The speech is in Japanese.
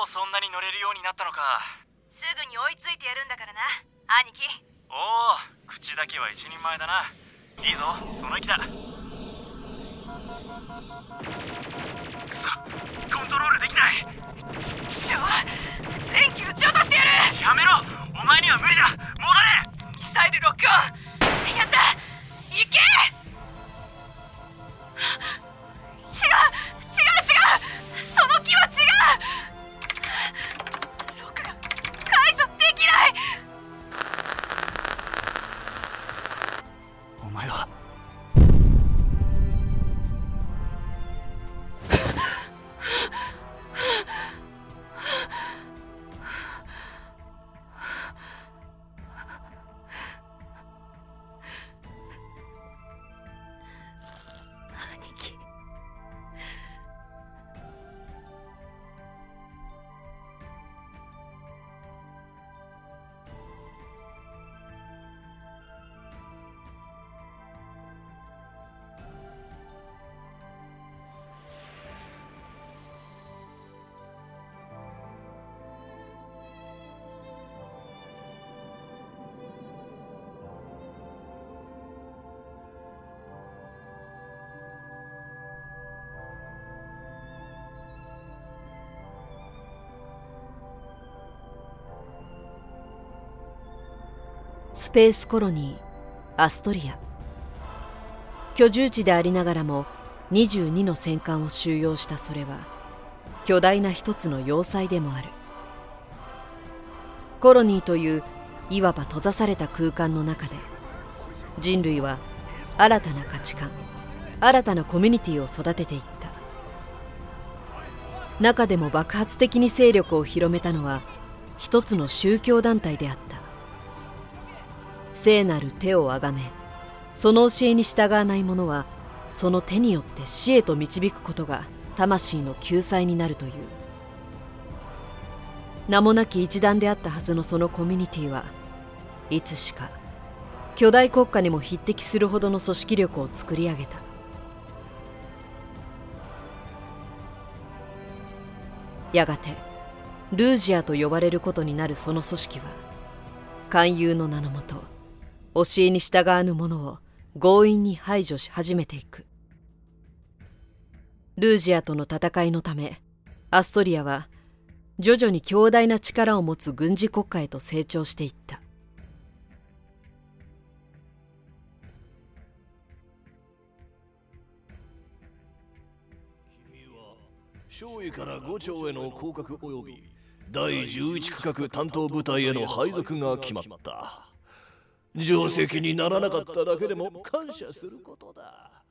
うそんなに乗れるようになったのか。 すぐに追いついてやるんだからな、兄貴。 おお、口だけは一人前だな。いいぞ、その意気だ。コントロールできない。 ちっきしょう、全機撃ち落としてやる。 やめろ、お前には無理だ。戻れ。 ミサイルロックオン。やった、行け。違う、その気は違う。ロックが解除できない。 お前は兄貴。 スペースコロニーアストリア。居住地でありながらも22の戦艦を収容したそれは巨大な一つの要塞でもある。コロニーといういわば閉ざされた空間の中で人類は新たな価値観、新たなコミュニティを育てていった。中でも爆発的に勢力を広めたのは一つの宗教団体であった。聖なる手をあがめ、その教えに従わない者はその手によって死へと導くことが魂の救済になるという。名もなき一団であったはずのそのコミュニティはいつしか巨大国家にも匹敵するほどの組織力を作り上げた。やがてルージアと呼ばれることになるその組織は勧誘の名のもと教えに従わぬ者を強引に排除し始めていく。ルージアとの戦いのためアストリアは徐々に強大な力を持つ軍事国家へと成長していった。 君は少尉から5長への降格及び第11区画担当部隊への配属が決まった。定石にならなかっただけでも感謝することだ。